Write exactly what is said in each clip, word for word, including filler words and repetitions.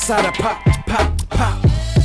Westside of pop, pop, pop.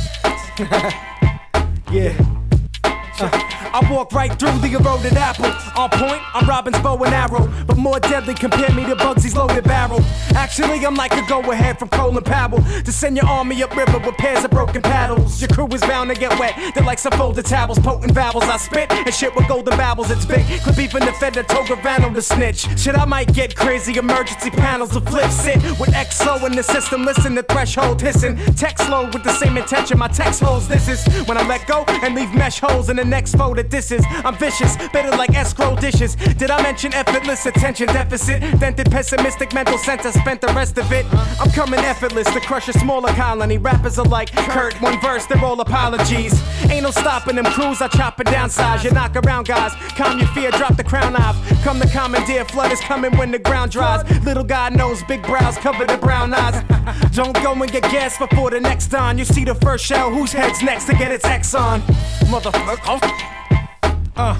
Yeah. Uh, I walk right through the eroded apple. On point, I'm Robin's bow and arrow, but more deadly, compare me to Bugsy's loaded barrel. Actually, I'm like a go-ahead from Colin Powell to send your army upriver with pairs of broken paddles. Your crew is bound to get wet, they're like some folded towels, potent vowels. I spit and shit with golden babbles, it's big. Could be from the Fed to Tograno to snitch. Shit, I might get crazy, emergency panels to flip. Sit with X O in the system, listen to threshold hissing. Text load with the same intention, my text holds. This is when I let go and leave mesh holes in the next foe that this is. I'm vicious, better like escrow dishes. Did I mention effortless attention deficit? Dented pessimistic mental sense, I spent the rest of it. I'm coming effortless to crush a smaller colony. Rappers are like Kurt, one verse, they're all apologies. Ain't no stopping them crews, I chop it down size. You knock around guys, calm your fear, drop the crown off. Come the commandeer, flood is coming when the ground dries. Little guy knows, big brows cover the brown eyes. Don't go and get gas before the next on. You see the first shell, whose head's next to get its X on? Motherfucker. Uh.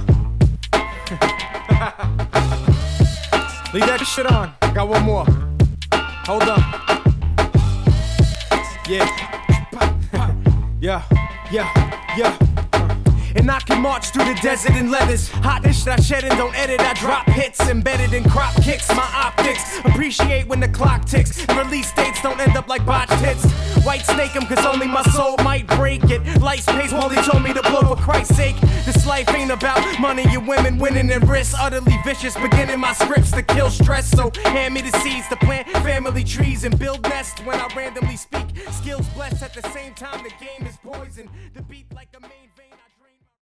Leave that shit on. Got one more. Hold on. Yeah. Yeah. Yeah. Yeah. And I can march through the desert in leathers. Hot dish that I shed and don't edit. I drop hits embedded in crop kicks. My optics appreciate when the clock ticks. And release dates don't end up like botched hits. White snake 'em cause only my soul might break it. Life's pace, Wally told me to blow for Christ's sake. This life ain't about money and women winning and risks. Utterly vicious, beginning my scripts to kill stress. So hand me the seeds to plant family trees and build nests when I randomly speak. Skills blessed at the same time the game is poison. The beat like a main